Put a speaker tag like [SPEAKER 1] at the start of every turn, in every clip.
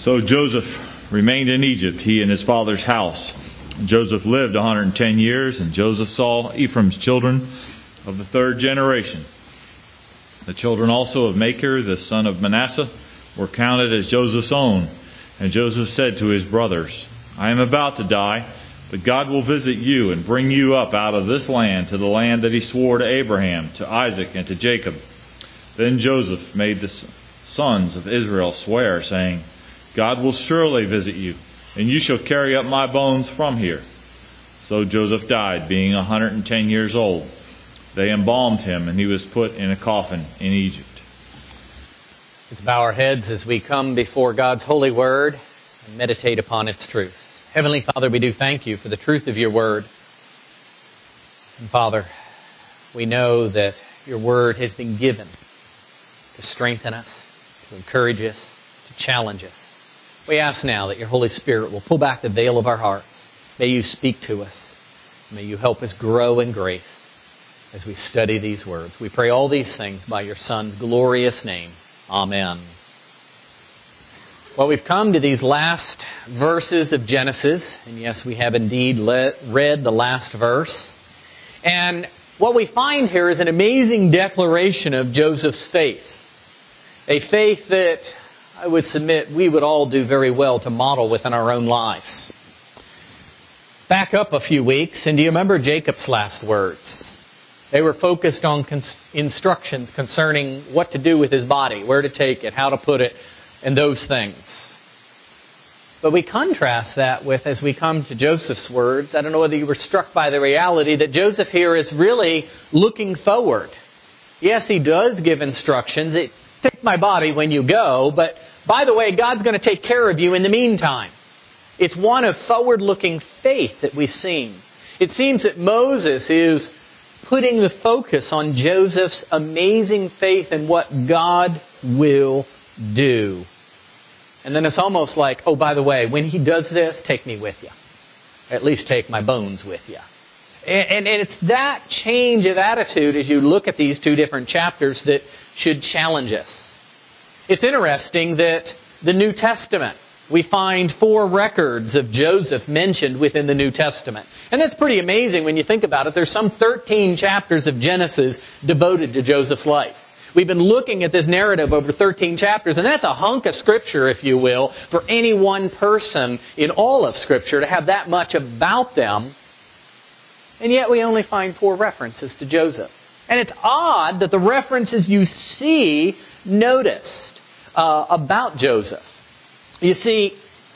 [SPEAKER 1] So Joseph remained in Egypt, he and his father's house. Joseph lived 110 years, and Joseph saw Ephraim's children of the third generation. The children also of Machir, the son of Manasseh, were counted as Joseph's own. And Joseph said to his brothers, I am about to die, but God will visit you and bring you up out of this land to the land that he swore to Abraham, to Isaac, and to Jacob. Then Joseph made the sons of Israel swear, saying, God will surely visit you, and you shall carry up my bones from here. So Joseph died, being 110 years old. They embalmed him, and he was put in a coffin in Egypt.
[SPEAKER 2] Let's bow our heads as we come before God's holy word and meditate upon its truth. Heavenly Father, we do thank you for the truth of your word. And Father, we know that your word has been given to strengthen us, to encourage us, to challenge us. We ask now that your Holy Spirit will pull back the veil of our hearts. May you speak to us. May you help us grow in grace as we study these words. We pray all these things by your Son's glorious name. Amen. Well, we've come to these last verses of Genesis. And yes, we have indeed read the last verse. And what we find here is an amazing declaration of Joseph's faith. A faith that I would submit we would all do very well to model within our own lives. Back up a few weeks, and do you remember Jacob's last words? They were focused on instructions concerning what to do with his body, where to take it, how to put it, and those things. But we contrast that with, as we come to Joseph's words, I don't know whether you were struck by the reality that Joseph here is really looking forward. Yes, he does give instructions. Take my body when you go, but by the way, God's going to take care of you in the meantime. It's one of forward-looking faith that we've seen. It seems that Moses is putting the focus on Joseph's amazing faith in what God will do. And then it's almost like, oh, by the way, when he does this, take me with you. At least take my bones with you. And it's that change of attitude as you look at these two different chapters that should challenge us. It's interesting that the New Testament, we find 4 records of Joseph mentioned within the New Testament. And that's pretty amazing when you think about it. There's some 13 chapters of Genesis devoted to Joseph's life. We've been looking at this narrative over 13 chapters, and that's a hunk of Scripture, if you will, for any one person in all of Scripture to have that much about them. And yet we only find 4 references to Joseph. And it's odd that the references you see noticed about Joseph. You see,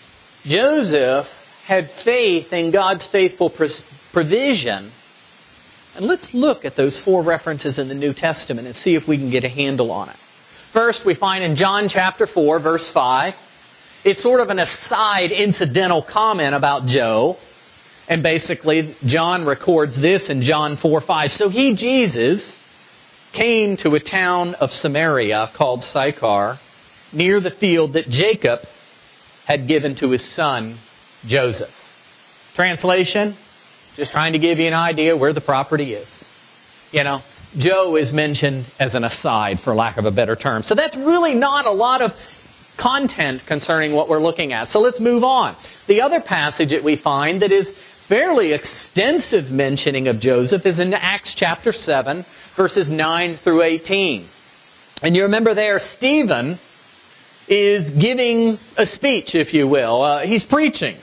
[SPEAKER 2] Joseph had faith in God's faithful provision. And let's look at those 4 references in the New Testament and see if we can get a handle on it. First, we find in John chapter 4, verse 5, it's sort of an aside, incidental comment about Joe. And basically, John records this in John 4:5. So he, Jesus, came to a town of Samaria called Sychar, near the field that Jacob had given to his son, Joseph. Translation, just trying to give you an idea where the property is. You know, Joe is mentioned as an aside, for lack of a better term. So that's really not a lot of content concerning what we're looking at. So let's move on. The other passage that we find that is fairly extensive mentioning of Joseph is in Acts chapter 7, verses 9 through 18. And you remember there, Stephen is giving a speech, if you will. He's preaching.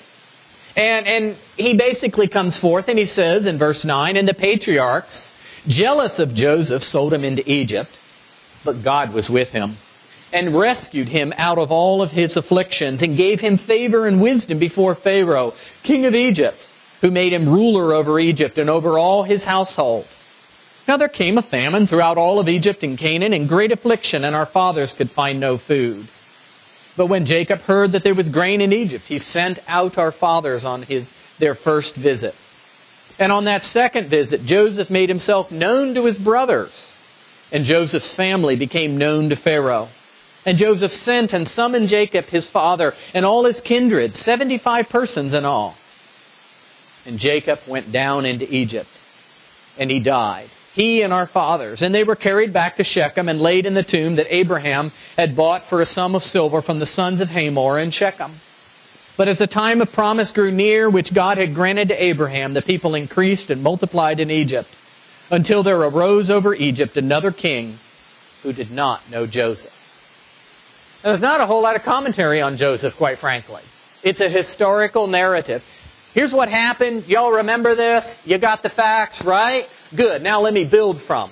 [SPEAKER 2] And he basically comes forth and he says in verse 9, and the patriarchs, jealous of Joseph, sold him into Egypt, but God was with him and rescued him out of all of his afflictions and gave him favor and wisdom before Pharaoh, king of Egypt, who made him ruler over Egypt and over all his household. Now there came a famine throughout all of Egypt and Canaan, and great affliction, and our fathers could find no food. But when Jacob heard that there was grain in Egypt, he sent out our fathers on their first visit. And on that second visit, Joseph made himself known to his brothers, and Joseph's family became known to Pharaoh. And Joseph sent and summoned Jacob, his father, and all his kindred, 75 persons in all. And Jacob went down into Egypt, and he died. he and our fathers. And they were carried back to Shechem and laid in the tomb that Abraham had bought for a sum of silver from the sons of Hamor in Shechem. But as the time of promise grew near, which God had granted to Abraham, the people increased and multiplied in Egypt, until there arose over Egypt another king who did not know Joseph. Now, there's not a whole lot of commentary on Joseph, quite frankly. It's a historical narrative. Here's what happened. Y'all remember this? You got the facts, right? Good. Now let me build from.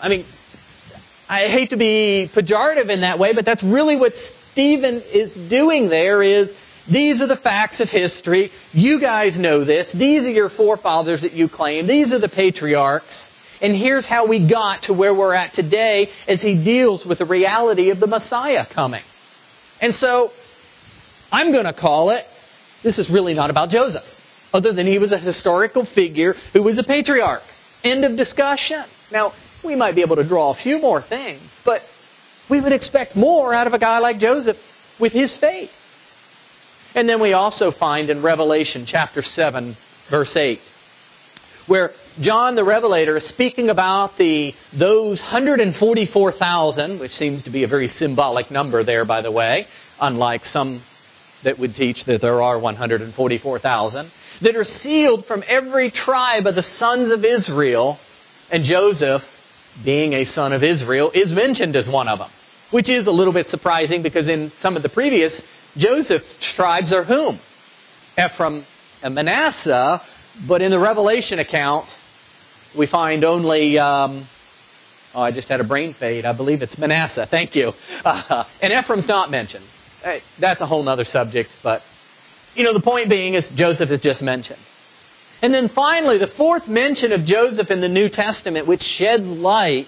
[SPEAKER 2] I hate to be pejorative in that way, but that's really what Stephen is doing there is, these are the facts of history. You guys know this. These are your forefathers that you claim. These are the patriarchs. And here's how we got to where we're at today as he deals with the reality of the Messiah coming. And so, I'm going to call it, this is really not about Joseph, other than he was a historical figure who was a patriarch. End of discussion. Now, we might be able to draw a few more things, but we would expect more out of a guy like Joseph with his faith. And then we also find in Revelation chapter 7, verse 8, where John the Revelator is speaking about those 144,000, which seems to be a very symbolic number there, by the way, unlike some that would teach that there are 144,000, that are sealed from every tribe of the sons of Israel, and Joseph, being a son of Israel, is mentioned as one of them, which is a little bit surprising because in some of the previous, Joseph's tribes are whom? Ephraim and Manasseh, but in the Revelation account, we find only, I just had a brain fade, I believe it's Manasseh, thank you. And Ephraim's not mentioned. That's a whole other subject, but, the point being is Joseph is just mentioned. And then finally, the fourth mention of Joseph in the New Testament, which sheds light,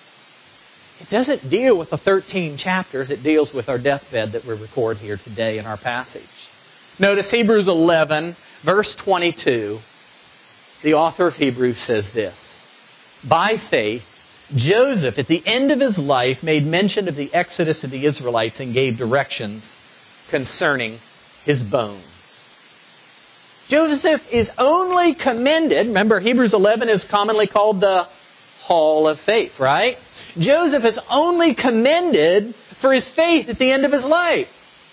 [SPEAKER 2] it doesn't deal with the 13 chapters, it deals with our deathbed that we record here today in our passage. Notice Hebrews 11, verse 22, the author of Hebrews says this, by faith, Joseph, at the end of his life, made mention of the exodus of the Israelites and gave directions concerning his bones. Joseph is only commended, remember Hebrews 11 is commonly called the Hall of Faith, right? Joseph is only commended for his faith at the end of his life.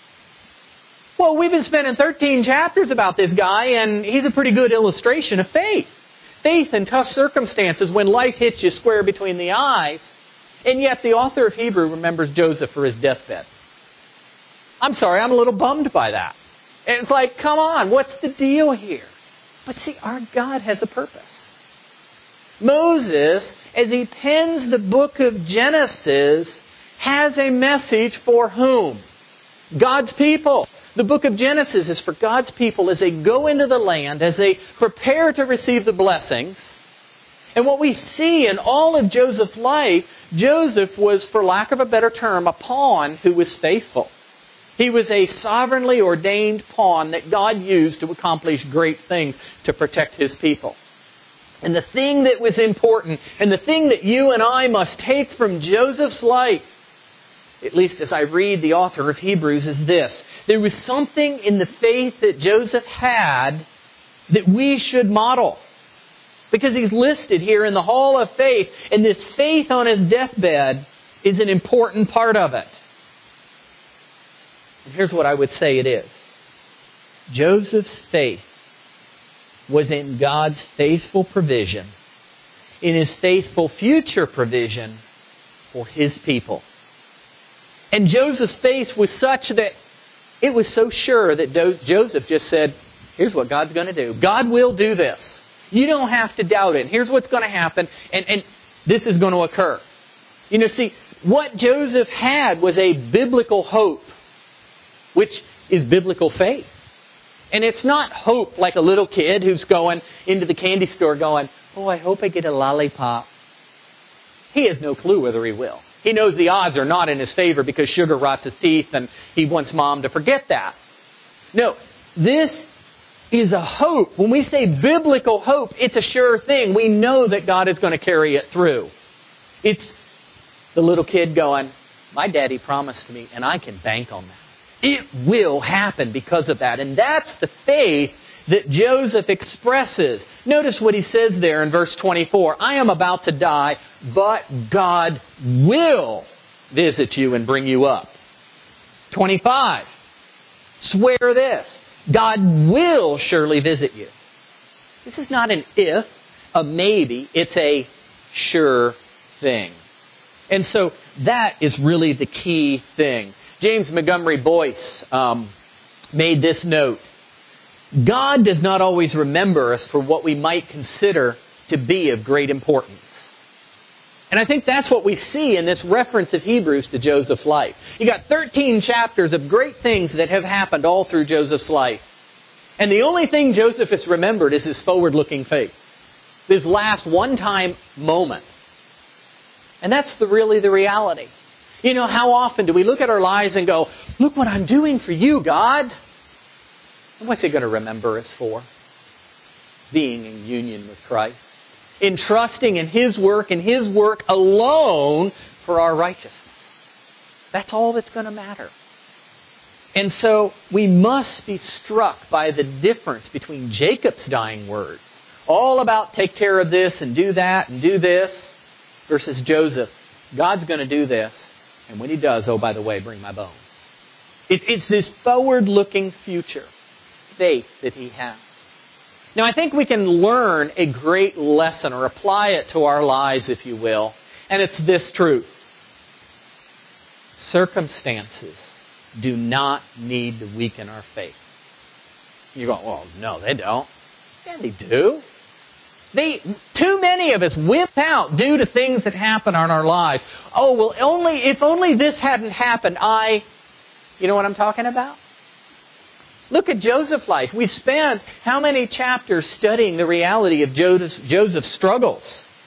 [SPEAKER 2] Well, we've been spending 13 chapters about this guy, and he's a pretty good illustration of faith. Faith in tough circumstances when life hits you square between the eyes. And yet the author of Hebrew remembers Joseph for his deathbed. I'm sorry, I'm a little bummed by that. And it's like, come on, what's the deal here? But see, our God has a purpose. Moses, as he pens the book of Genesis, has a message for whom? God's people. The book of Genesis is for God's people as they go into the land, as they prepare to receive the blessings. And what we see in all of Joseph's life, Joseph was, for lack of a better term, a pawn who was faithful. He was a sovereignly ordained pawn that God used to accomplish great things to protect His people. And the thing that was important, and the thing that you and I must take from Joseph's life, at least as I read the author of Hebrews, is this. There was something in the faith that Joseph had that we should model. Because he's listed here in the Hall of Faith, and this faith on his deathbed is an important part of it. And here's what I would say it is. Joseph's faith was in God's faithful provision, in His faithful future provision for His people. And Joseph's faith was such that it was so sure that Joseph just said, here's what God's going to do. God will do this. You don't have to doubt it. Here's what's going to happen, and this is going to occur. See, what Joseph had was a biblical hope, which is biblical faith. And it's not hope like a little kid who's going into the candy store going, oh, I hope I get a lollipop. He has no clue whether he will. He knows the odds are not in his favor because sugar rots his teeth and he wants mom to forget that. No, this is a hope. When we say biblical hope, it's a sure thing. We know that God is going to carry it through. It's the little kid going, my daddy promised me and I can bank on that. It will happen because of that. And that's the faith that Joseph expresses. Notice what he says there in verse 24. I am about to die, but God will visit you and bring you up. 25. Swear this. God will surely visit you. This is not an if, a maybe. It's a sure thing. And so that is really the key thing. James Montgomery Boyce made this note. God does not always remember us for what we might consider to be of great importance. And I think that's what we see in this reference of Hebrews to Joseph's life. You got 13 chapters of great things that have happened all through Joseph's life. And the only thing Joseph has remembered is his forward-looking faith. His last one-time moment. And that's really the reality. You know, how often do we look at our lives and go, look what I'm doing for you, God. And what's He going to remember us for? Being in union with Christ. In trusting in His work and His work alone for our righteousness. That's all that's going to matter. And so we must be struck by the difference between Jacob's dying words, all about take care of this and do that and do this, versus Joseph, God's going to do this, and when He does, oh, by the way, bring my bones. It's this forward-looking future faith that he has. Now, I think we can learn a great lesson or apply it to our lives, if you will, and it's this truth. Circumstances do not need to weaken our faith. You go, well, no, they don't. Yeah, they do. Too many of us wimp out due to things that happen in our lives. Oh, well, if only this hadn't happened, you know what I'm talking about? Look at Joseph's life. We spent how many chapters studying the reality of Joseph's struggles?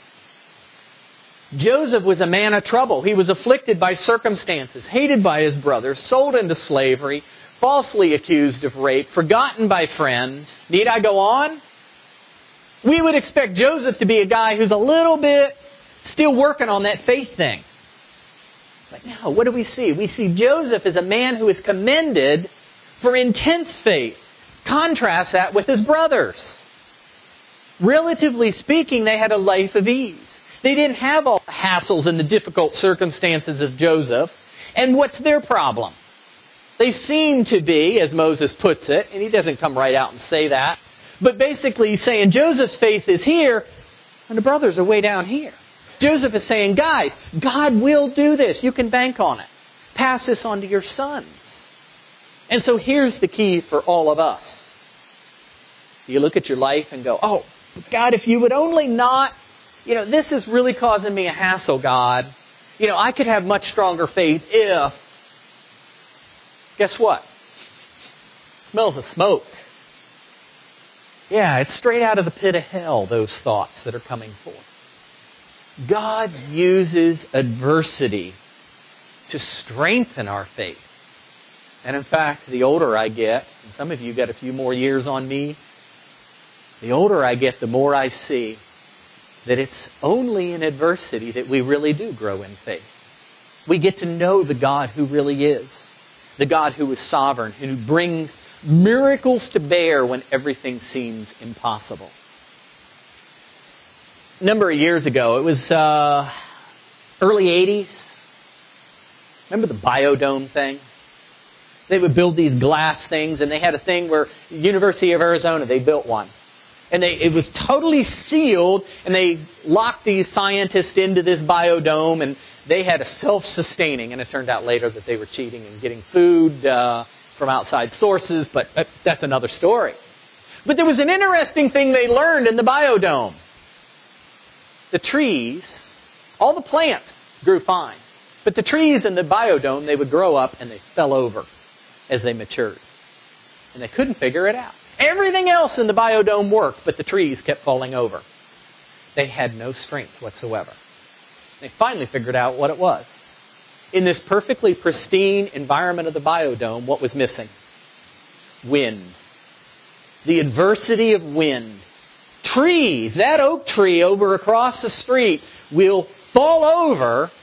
[SPEAKER 2] Joseph was a man of trouble. He was afflicted by circumstances, hated by his brothers, sold into slavery, falsely accused of rape, forgotten by friends. Need I go on? We would expect Joseph to be a guy who's a little bit still working on that faith thing. But no, what do we see? We see Joseph as a man who is commended for intense faith. Contrast that with his brothers. Relatively speaking, they had a life of ease. They didn't have all the hassles and the difficult circumstances of Joseph. And what's their problem? They seem to be, as Moses puts it, and he doesn't come right out and say that, but basically he's saying Joseph's faith is here and the brothers are way down here. Joseph is saying, guys, God will do this. You can bank on it. Pass this on to your sons. And so here's the key for all of us. You look at your life and go, oh, God, if you would only not, this is really causing me a hassle, God. I could have much stronger faith if, guess what? It smells of smoke. Yeah, it's straight out of the pit of hell, those thoughts that are coming forth. God uses adversity to strengthen our faith. And in fact, the older I get, and some of you got a few more years on me, the older I get, the more I see that it's only in adversity that we really do grow in faith. We get to know the God who really is, the God who is sovereign, who brings miracles to bear when everything seems impossible. A number of years ago, it was early 80s. Remember the Biodome thing? They would build these glass things, and they had a thing where University of Arizona, they built one. And it was totally sealed, and they locked these scientists into this biodome, and they had a self-sustaining, and it turned out later that they were cheating and getting food from outside sources, but that's another story. But there was an interesting thing they learned in the biodome. The trees, all the plants grew fine, but the trees in the biodome, they would grow up and they fell over as they matured. And they couldn't figure it out. Everything else in the biodome worked, but the trees kept falling over. They had no strength whatsoever. They finally figured out what it was. In this perfectly pristine environment of the biodome, what was missing? Wind. The adversity of wind. Trees, that oak tree over across the street will fall over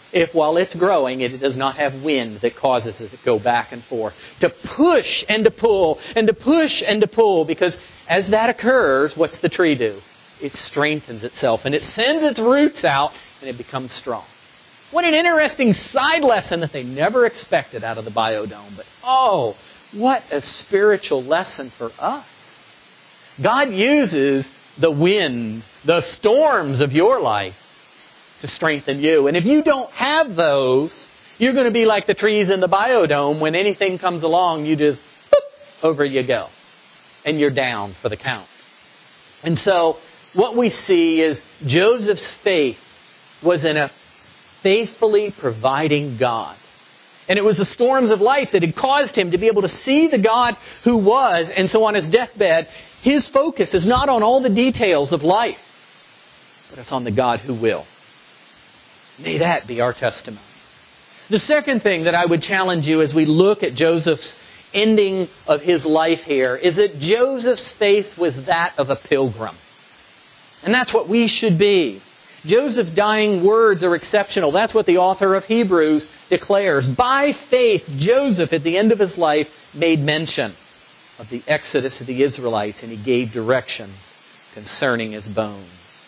[SPEAKER 2] if while it's growing, it does not have wind that causes it to go back and forth. To push and to pull, and to push and to pull, because as that occurs, what's the tree do? It strengthens itself, and it sends its roots out, and it becomes strong. What an interesting side lesson that they never expected out of the Biodome. But oh, what a spiritual lesson for us. God uses the wind, the storms of your life to strengthen you. And if you don't have those, you're going to be like the trees in the Biodome. When anything comes along, you just, boop, over you go. And you're down for the count. And so, what we see is Joseph's faith was in a faithfully providing God. And it was the storms of life that had caused him to be able to see the God who was. And so on his deathbed, his focus is not on all the details of life, but it's on the God who will. May that be our testimony. The second thing that I would challenge you as we look at Joseph's ending of his life here is that Joseph's faith was that of a pilgrim. And that's what we should be. Joseph's dying words are exceptional. That's what the author of Hebrews declares. By faith, Joseph, at the end of his life, made mention of the exodus of the Israelites, and he gave directions concerning his bones.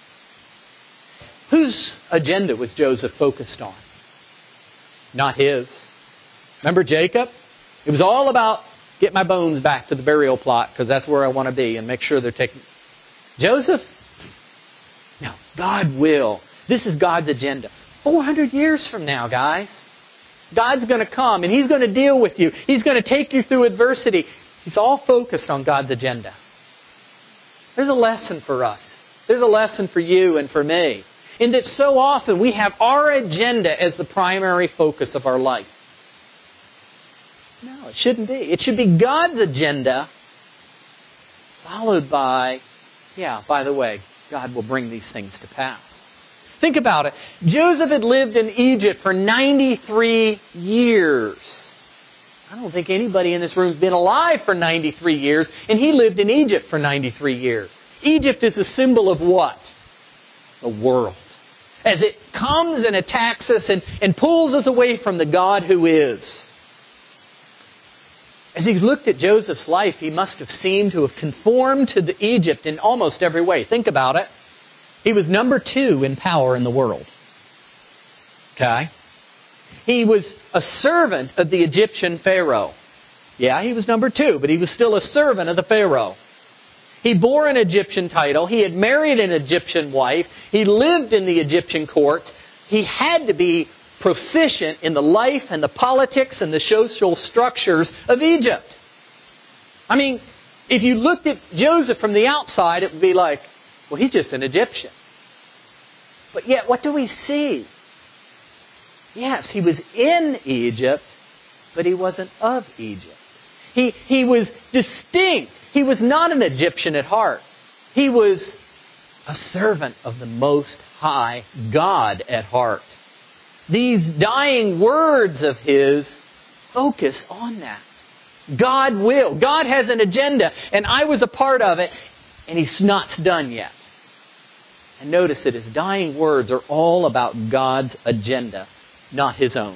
[SPEAKER 2] Whose agenda was Joseph focused on? Not his. Remember Jacob? It was all about get my bones back to the burial plot because that's where I want to be and make sure they're taken. Joseph? No, God will. This is God's agenda. 400 years from now, guys, God's going to come and He's going to deal with you. He's going to take you through adversity. He's all focused on God's agenda. There's a lesson for us. There's a lesson for you and for me. In that so often we have our agenda as the primary focus of our life. No, it shouldn't be. It should be God's agenda followed by, by the way, God will bring these things to pass. Think about it. Joseph had lived in Egypt for 93 years. I don't think anybody in this room has been alive for 93 years, and he lived in Egypt for 93 years. Egypt is a symbol of what? The world. As it comes and attacks us and pulls us away from the God who is. As he looked at Joseph's life, he must have seemed to have conformed to the Egypt in almost every way. Think about it. He was number 2 in power in the world. Okay? He was a servant of the Egyptian Pharaoh. Yeah, he was number 2, but he was still a servant of the Pharaoh. He bore an Egyptian title. He had married an Egyptian wife. He lived in the Egyptian courts. He had to be proficient in the life and the politics and the social structures of Egypt. I mean, if you looked at Joseph from the outside, it would be like, well, he's just an Egyptian. But yet, what do we see? Yes, he was in Egypt, but he wasn't of Egypt. He was distinct. He was not an Egyptian at heart. He was a servant of the Most High God at heart. These dying words of his focus on that. God will. God has an agenda, and I was a part of it, and He's not done yet. And notice that his dying words are all about God's agenda, not his own.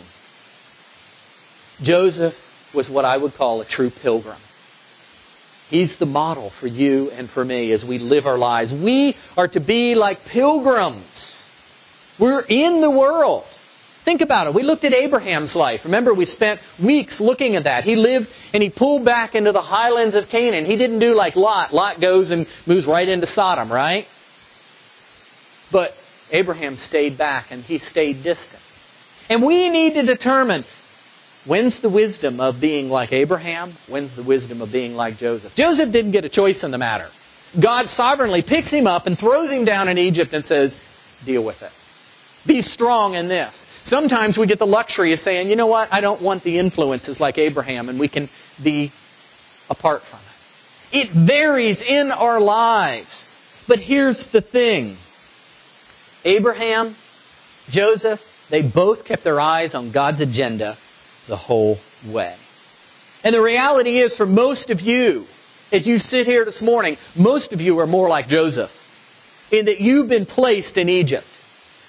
[SPEAKER 2] Joseph was what I would call a true pilgrim. He's the model for you and for me as we live our lives. We are to be like pilgrims. We're in the world. Think about it. We looked at Abraham's life. Remember, we spent weeks looking at that. He lived and he pulled back into the highlands of Canaan. He didn't do like Lot. Lot goes and moves right into Sodom, right? But Abraham stayed back and he stayed distant. And we need to determine, when's the wisdom of being like Abraham? When's the wisdom of being like Joseph? Joseph didn't get a choice in the matter. God sovereignly picks him up and throws him down in Egypt and says, deal with it. Be strong in this. Sometimes we get the luxury of saying, you know what, I don't want the influences like Abraham, and we can be apart from it. It varies in our lives. But here's the thing. Abraham, Joseph, they both kept their eyes on God's agenda the whole way. And the reality is, for most of you, as you sit here this morning, most of you are more like Joseph, in that you've been placed in Egypt.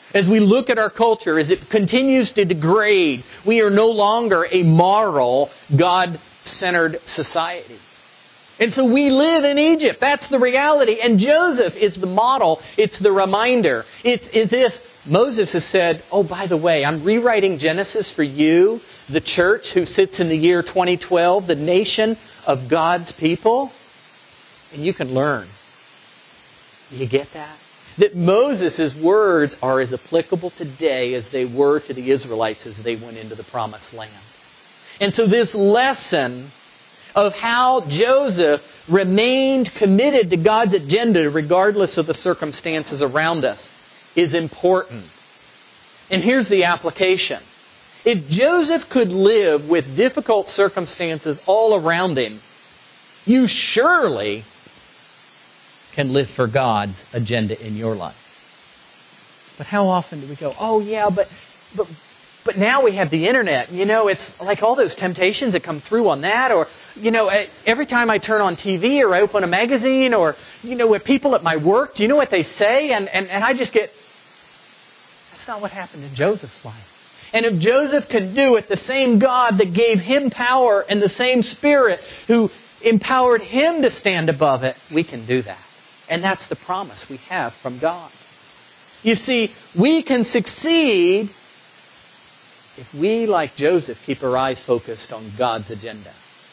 [SPEAKER 2] As we look at our culture, as it continues to degrade, we are no longer a moral, God-centered society. And so we live in Egypt. That's the reality. And Joseph is the model. It's the reminder. It's as if Moses has said, oh, by the way, I'm rewriting Genesis for you, the church who sits in the year 2012, the nation of God's people. And you can learn. Do you get that? That Moses' words are as applicable today as they were to the Israelites as they went into the promised land. And so this lesson of how Joseph remained committed to God's agenda regardless of the circumstances around us is important. And here's the application. If Joseph could live with difficult circumstances all around him, you surely can live for God's agenda in your life. But how often do we go, oh yeah, but now we have the internet. You know, it's like all those temptations that come through on that. Or, you know, every time I turn on TV or I open a magazine or, you know, with people at my work, do you know what they say? And I just get, that's not what happened in Joseph's life. And if Joseph can do it, the same God that gave him power and the same Spirit who empowered him to stand above it, we can do that. And that's the promise we have from God. You see, we can succeed if we, like Joseph, keep our eyes focused on God's agenda.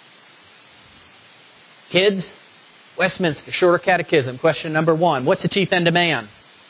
[SPEAKER 2] Kids, Westminster Shorter Catechism, question number 1. What's the chief end of man?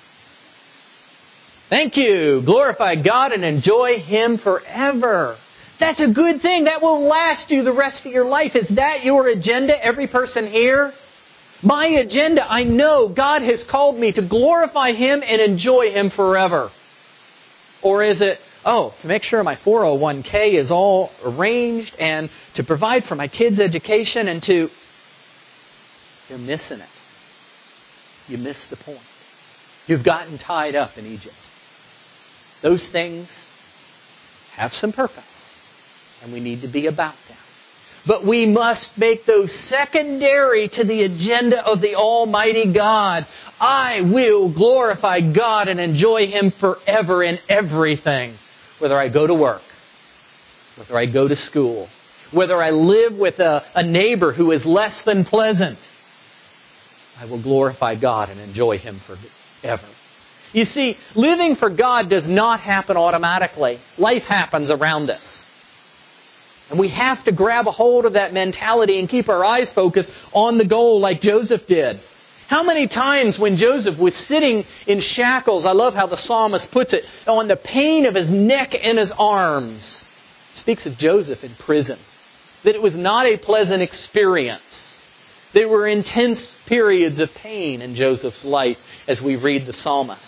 [SPEAKER 2] Thank you. Glorify God and enjoy Him forever. That's a good thing. That will last you the rest of your life. Is that your agenda, every person here? My agenda, I know God has called me to glorify Him and enjoy Him forever. Or is it, to make sure my 401k is all arranged and to provide for my kids' education and to... You're missing it. You missed the point. You've gotten tied up in Egypt. Those things have some purpose, and we need to be about them. But we must make those secondary to the agenda of the Almighty God. I will glorify God and enjoy Him forever in everything. Whether I go to work, whether I go to school, whether I live with a neighbor who is less than pleasant, I will glorify God and enjoy Him forever. You see, living for God does not happen automatically. Life happens around us. And we have to grab a hold of that mentality and keep our eyes focused on the goal like Joseph did. How many times when Joseph was sitting in shackles, I love how the psalmist puts it, on the pain of his neck and his arms. It speaks of Joseph in prison. That it was not a pleasant experience. There were intense periods of pain in Joseph's life as we read the psalmist.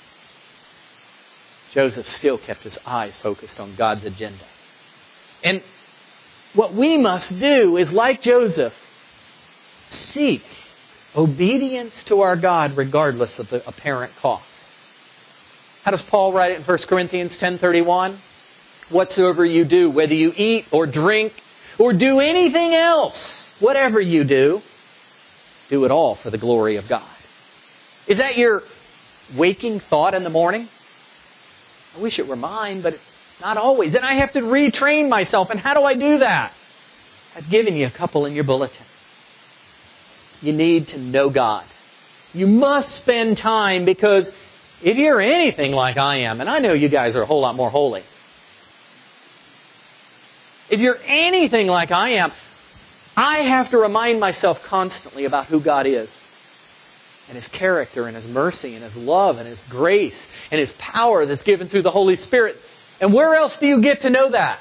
[SPEAKER 2] Joseph still kept his eyes focused on God's agenda. And what we must do is, like Joseph, seek obedience to our God regardless of the apparent cost. How does Paul write it in 1 Corinthians 10:31? Whatsoever you do, whether you eat or drink or do anything else, whatever you do it all for the glory of God. Is that your waking thought in the morning? I wish it were mine, but not always. And I have to retrain myself. And how do I do that? I've given you a couple in your bulletin. You need to know God. You must spend time, because if you're anything like I am, and I know you guys are a whole lot more holy. If you're anything like I am, I have to remind myself constantly about who God is. And His character and His mercy and His love and His grace and His power that's given through the Holy Spirit. And where else do you get to know that?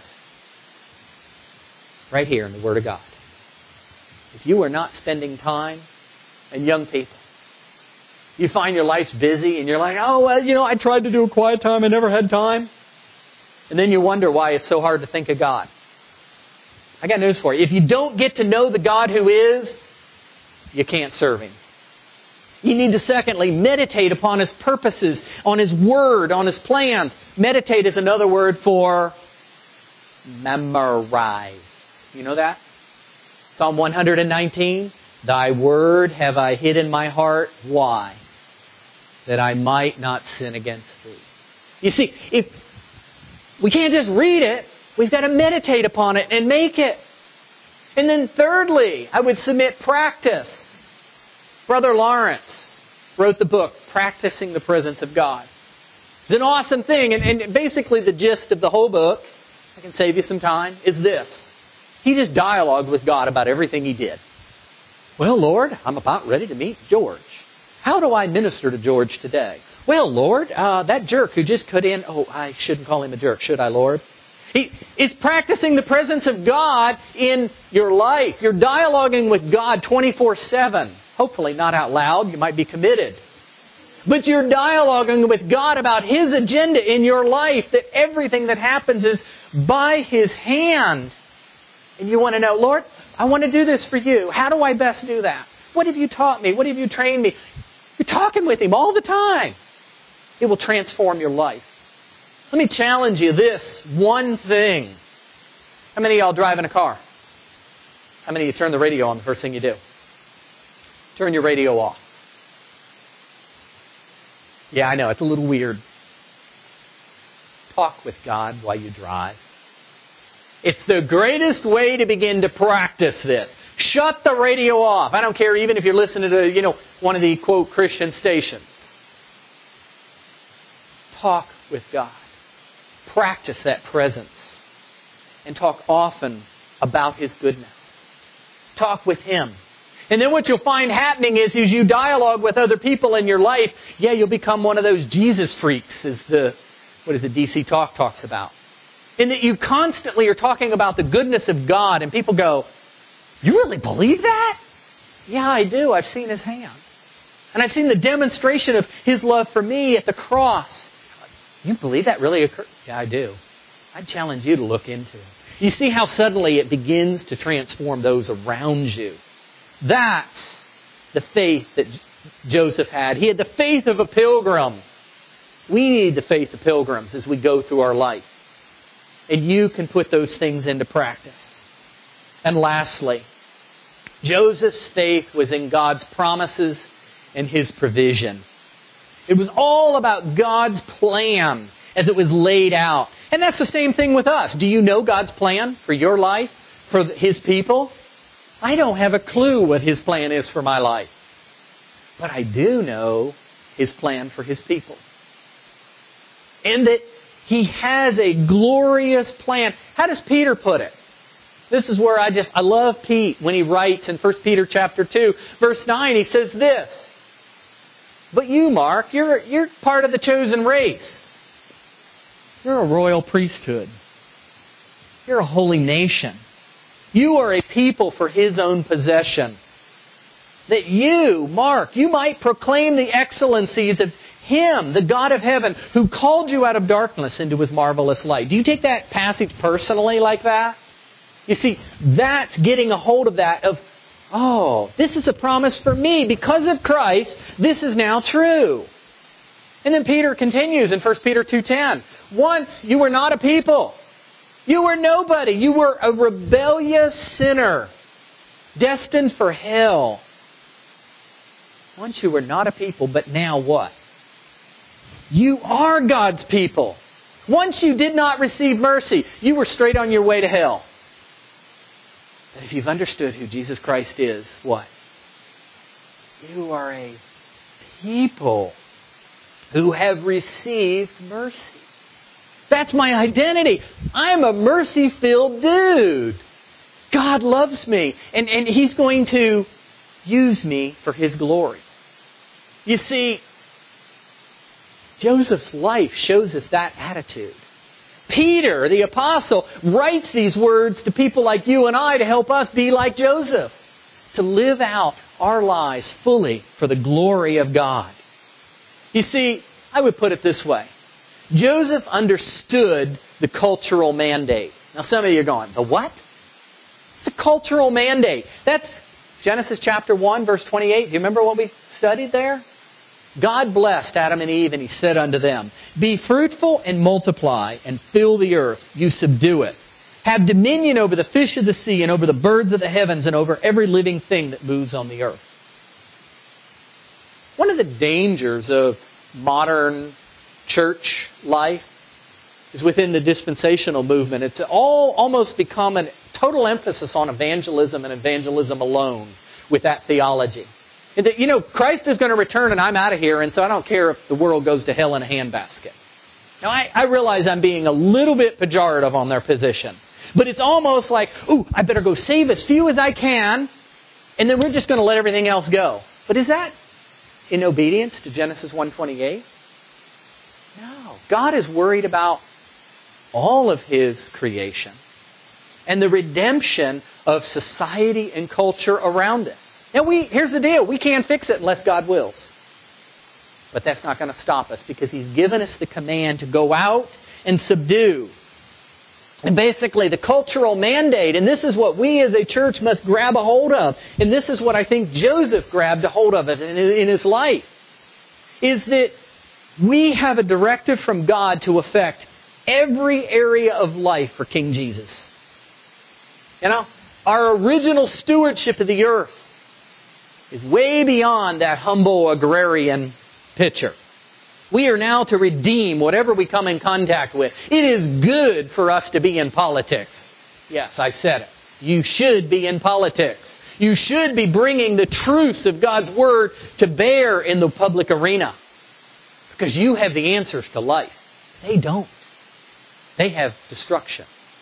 [SPEAKER 2] Right here in the Word of God. If you are not spending time, and young people, you find your life's busy and you're like, I tried to do a quiet time, I never had time. And then you wonder why it's so hard to think of God. I got news for you. If you don't get to know the God who is, you can't serve Him. You need to, secondly, meditate upon His purposes, on His Word, on His plans. Meditate is another word for memorize. You know that? Psalm 119, Thy Word have I hid in my heart. Why? That I might not sin against Thee. You see, if we can't just read it, we've got to meditate upon it and make it. And then thirdly, I would submit practice. Brother Lawrence wrote the book, Practicing the Presence of God. It's an awesome thing. And basically the gist of the whole book, I can save you some time, is this. He just dialogued with God about everything he did. Well, Lord, I'm about ready to meet George. How do I minister to George today? Well, Lord, that jerk who just cut in, I shouldn't call him a jerk, should I, Lord? It's practicing the presence of God in your life. You're dialoguing with God 24/7. Hopefully not out loud. You might be committed. But you're dialoguing with God about His agenda in your life, that everything that happens is by His hand. And you want to know, Lord, I want to do this for you. How do I best do that? What have you taught me? What have you trained me? You're talking with Him all the time. It will transform your life. Let me challenge you this one thing. How many of y'all drive in a car? How many of you turn the radio on the first thing you do? Turn your radio off. Yeah, I know, it's a little weird. Talk with God while you drive. It's the greatest way to begin to practice this. Shut the radio off. I don't care even if you're listening to, one of the, quote, Christian stations. Talk with God. Practice that presence. And talk often about His goodness. Talk with Him. And then what you'll find happening is, as you dialogue with other people in your life, you'll become one of those Jesus freaks, as DC Talk talks about. In that you constantly are talking about the goodness of God, and people go, you really believe that? Yeah, I do. I've seen His hand. And I've seen the demonstration of His love for me at the cross. You believe that really occurred? Yeah, I do. I challenge you to look into it. You see how suddenly it begins to transform those around you. That's the faith that Joseph had. He had the faith of a pilgrim. We need the faith of pilgrims as we go through our life. And you can put those things into practice. And lastly, Joseph's faith was in God's promises and His provision. It was all about God's plan as it was laid out. And that's the same thing with us. Do you know God's plan for your life, for His people? I don't have a clue what His plan is for my life. But I do know His plan for His people. And that He has a glorious plan. How does Peter put it? This is where I love Pete when he writes in 1 Peter chapter 2, verse 9. He says this. But you, Mark, you're part of the chosen race. You're a royal priesthood. You're a holy nation. You are a people for His own possession. That you, Mark, you might proclaim the excellencies of Him, the God of heaven, who called you out of darkness into His marvelous light. Do you take that passage personally like that? You see, that's getting a hold of that of, this is a promise for me. Because of Christ, this is now true. And then Peter continues in 1 Peter 2:10. Once you were not a people. You were nobody. You were a rebellious sinner, destined for hell. Once you were not a people, but now what? You are God's people. Once you did not receive mercy, you were straight on your way to hell. But if you've understood who Jesus Christ is, what? You are a people who have received mercy. That's my identity. I'm a mercy-filled dude. God loves me, and He's going to use me for His glory. You see, Joseph's life shows us that attitude. Peter, the apostle, writes these words to people like you and I to help us be like Joseph, to live out our lives fully for the glory of God. You see, I would put it this way. Joseph understood the cultural mandate. Now some of you are going, the what? It's a cultural mandate. That's Genesis chapter 1, verse 28. Do you remember what we studied there? God blessed Adam and Eve, and He said unto them, be fruitful and multiply, and fill the earth. You subdue it. Have dominion over the fish of the sea, and over the birds of the heavens, and over every living thing that moves on the earth. One of the dangers of modern church life is within the dispensational movement. It's all almost become a total emphasis on evangelism and evangelism alone with that theology. And that, Christ is going to return and I'm out of here, and so I don't care if the world goes to hell in a handbasket. Now, I realize I'm being a little bit pejorative on their position. But it's almost like, I better go save as few as I can, and then we're just going to let everything else go. But is that in obedience to Genesis 1:28? No. God is worried about all of His creation and the redemption of society and culture around us. Now, here's the deal. We can't fix it unless God wills. But that's not going to stop us because He's given us the command to go out and subdue. And basically the cultural mandate, and this is what we as a church must grab a hold of, and this is what I think Joseph grabbed a hold of in his life, is that we have a directive from God to affect every area of life for King Jesus. Our original stewardship of the earth is way beyond that humble agrarian picture. We are now to redeem whatever we come in contact with. It is good for us to be in politics. Yes, I said it. You should be in politics. You should be bringing the truths of God's Word to bear in the public arena. Because you have the answers to life. They don't. They have destruction.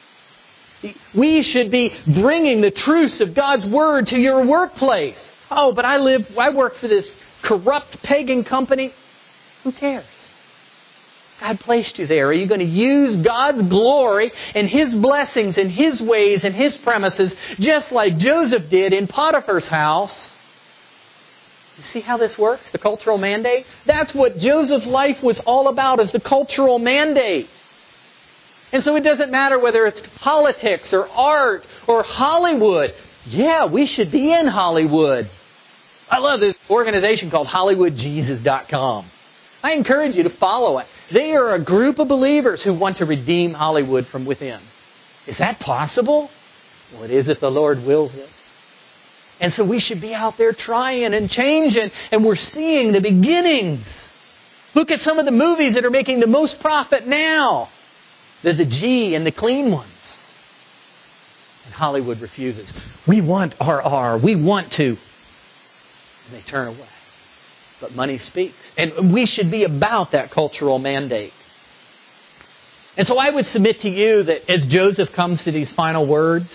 [SPEAKER 2] We should be bringing the truths of God's Word to your workplace. But I work for this corrupt pagan company. Who cares? God placed you there. Are you going to use God's glory and His blessings and His ways and His premises just like Joseph did in Potiphar's house? You see how this works? The cultural mandate? That's what Joseph's life was all about, is the cultural mandate. And so it doesn't matter whether it's politics or art or Hollywood. Yeah, we should be in Hollywood. I love this organization called HollywoodJesus.com. I encourage you to follow it. They are a group of believers who want to redeem Hollywood from within. Is that possible? Well, it is if the Lord wills it. And so we should be out there trying and changing, and we're seeing the beginnings. Look at some of the movies that are making the most profit now. They're the G and the clean ones. And Hollywood refuses. We want RR. We want to. And they turn away. But money speaks. And we should be about that cultural mandate. And so I would submit to you that as Joseph comes to these final words,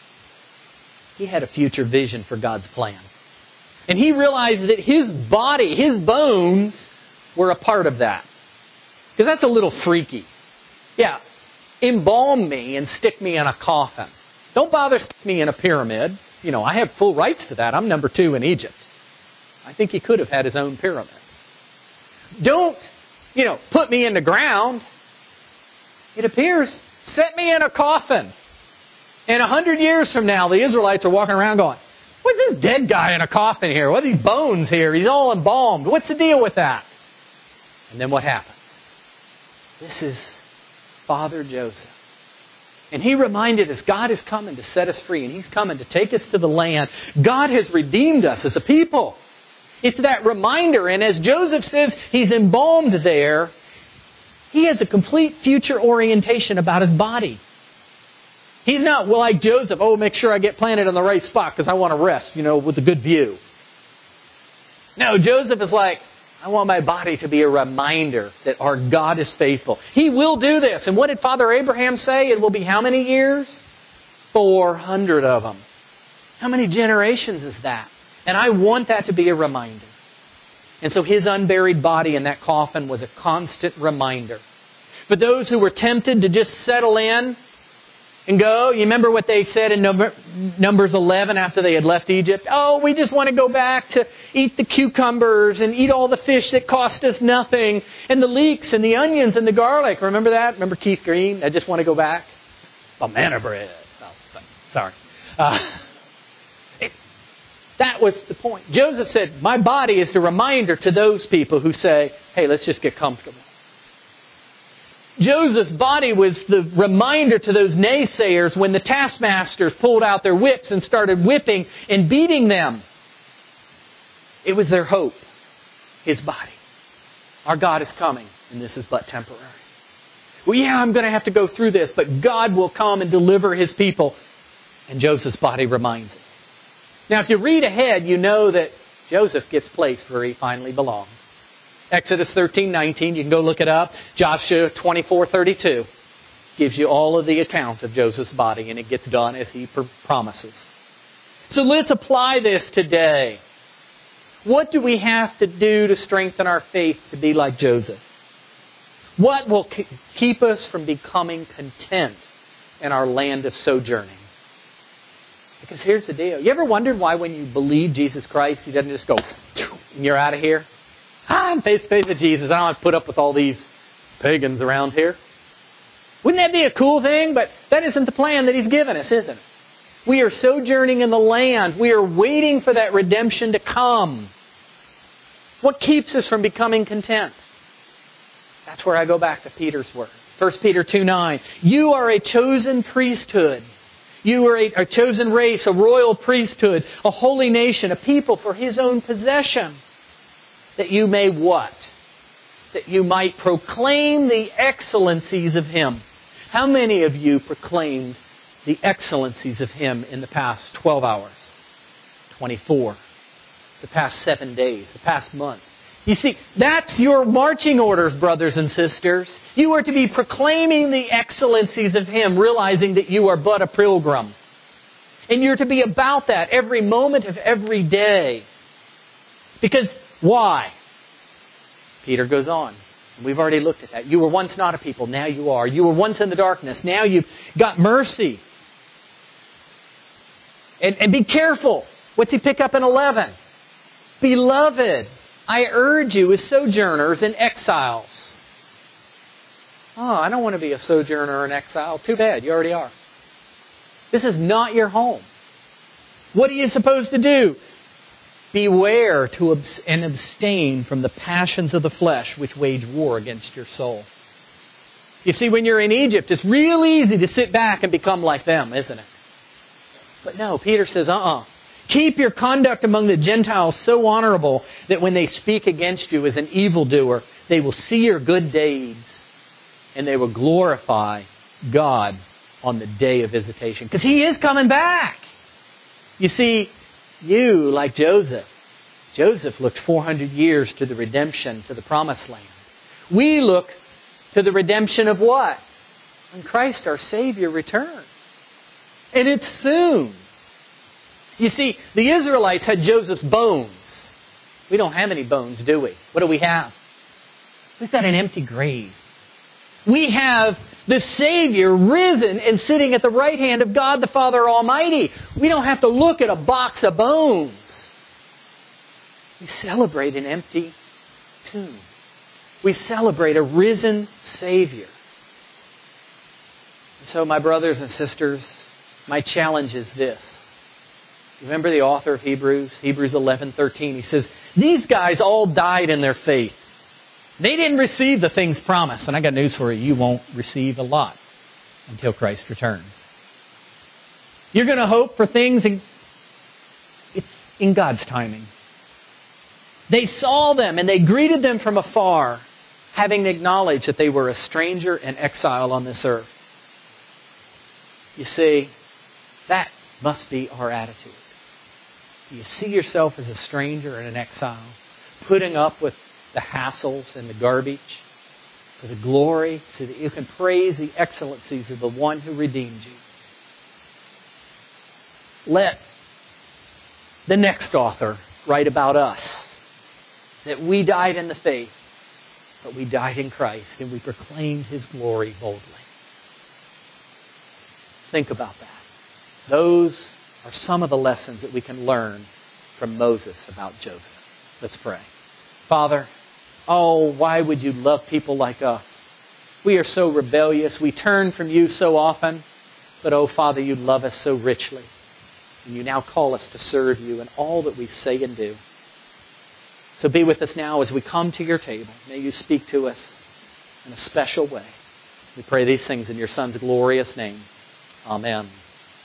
[SPEAKER 2] he had a future vision for God's plan. And he realized that his body, his bones, were a part of that. Because that's a little freaky. Yeah, embalm me and stick me in a coffin. Don't bother sticking me in a pyramid. I have full rights to that. I'm number 2 in Egypt. I think he could have had his own pyramid. Don't, put me in the ground. It appears, set me in a coffin. And 100 years from now, the Israelites are walking around going, what's this dead guy in a coffin here? What are these bones here? He's all embalmed. What's the deal with that? And then what happened? This is Father Joseph. And he reminded us, God is coming to set us free, and He's coming to take us to the land. God has redeemed us as a people. It's that reminder, and as Joseph says, he's embalmed there. He has a complete future orientation about his body. He's not, like Joseph, make sure I get planted in the right spot because I want to rest, with a good view. No, Joseph is like, I want my body to be a reminder that our God is faithful. He will do this. And what did Father Abraham say? It will be how many years? 400 of them. How many generations is that? And I want that to be a reminder. And so his unburied body in that coffin was a constant reminder. For those who were tempted to just settle in and go, you remember what they said in Numbers 11 after they had left Egypt? We just want to go back to eat the cucumbers and eat all the fish that cost us nothing, and the leeks and the onions and the garlic. Remember that? Remember Keith Green? I just want to go back. Manna bread. Sorry. That was the point. Joseph said, my body is the reminder to those people who say, hey, let's just get comfortable. Joseph's body was the reminder to those naysayers when the taskmasters pulled out their whips and started whipping and beating them. It was their hope, his body. Our God is coming, and this is but temporary. Well, yeah, I'm going to have to go through this, but God will come and deliver His people. And Joseph's body reminds it. Now, if you read ahead, you know that Joseph gets placed where he finally belongs. Exodus 13:19, you can go look it up. Joshua 24:32 gives you all of the account of Joseph's body, and it gets done as he promises. So let's apply this today. What do we have to do to strengthen our faith to be like Joseph? What will keep us from becoming content in our land of sojourning? Because here's the deal. You ever wondered why when you believe Jesus Christ, He doesn't just go, and you're out of here? I'm face to face with Jesus. I don't have to put up with all these pagans around here. Wouldn't that be a cool thing? But that isn't the plan that He's given us, isn't it? We are sojourning in the land. We are waiting for that redemption to come. What keeps us from becoming content? That's where I go back to Peter's words. 1 Peter 2:9. You are a chosen priesthood. You are a chosen race, a royal priesthood, a holy nation, a people for His own possession. That you may what? That you might proclaim the excellencies of Him. How many of you proclaimed the excellencies of Him in the past 12 hours? 24. The past 7 days, the past month. You see, that's your marching orders, brothers and sisters. You are to be proclaiming the excellencies of Him, realizing that you are but a pilgrim. And you're to be about that every moment of every day. Because why? Peter goes on. We've already looked at that. You were once not a people, now you are. You were once in the darkness, now you've got mercy. And be careful. What's he pick up in 11? Beloved, I urge you as sojourners and exiles. Oh, I don't want to be a sojourner or an exile. Too bad, you already are. This is not your home. What are you supposed to do? Beware and abstain from the passions of the flesh which wage war against your soul. You see, when you're in Egypt, it's real easy to sit back and become like them, isn't it? But no, Peter says, Keep your conduct among the Gentiles so honorable that when they speak against you as an evildoer, they will see your good deeds and they will glorify God on the day of visitation. Because He is coming back. You see, you, like Joseph looked 400 years to the redemption, to the promised land. We look to the redemption of what? When Christ our Savior returns. And it's soon. You see, the Israelites had Joseph's bones. We don't have any bones, do we? What do we have? We've got an empty grave. We have the Savior risen and sitting at the right hand of God the Father Almighty. We don't have to look at a box of bones. We celebrate an empty tomb. We celebrate a risen Savior. And so, my brothers and sisters, my challenge is this. Remember the author of Hebrews? Hebrews 11:13. He says, these guys all died in their faith. They didn't receive the things promised. And I got news for you. You won't receive a lot until Christ returns. You're going to hope for things in God's timing. They saw them and they greeted them from afar, having acknowledged that they were a stranger and exile on this earth. You see, that must be our attitude. Do you see yourself as a stranger and an exile, putting up with the hassles and the garbage for the glory so that you can praise the excellencies of the one who redeemed you? Let the next author write about us, that we died in the faith, but we died in Christ and we proclaimed His glory boldly. Think about that. Those are some of the lessons that we can learn from Moses about Joseph. Let's pray. Father, why would you love people like us? We are so rebellious. We turn from you so often. But Father, you love us so richly. And you now call us to serve you in all that we say and do. So be with us now as we come to your table. May you speak to us in a special way. We pray these things in your Son's glorious name. Amen.